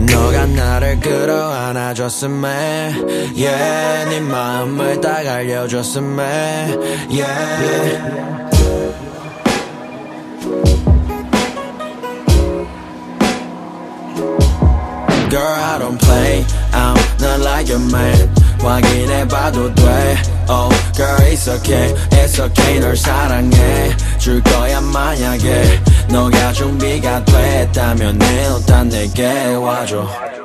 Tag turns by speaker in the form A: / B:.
A: 너가 나를 끌어안아줬음에 yeah, 네 마음을 딱 알려줬음에 yeah. Girl, I don't play, I'm not like your man. 확인해봐도 돼. Oh, girl, it's okay, 널 사랑해 줄 거야 만약에 너가 준비가 됐다면 일단 내게 와줘.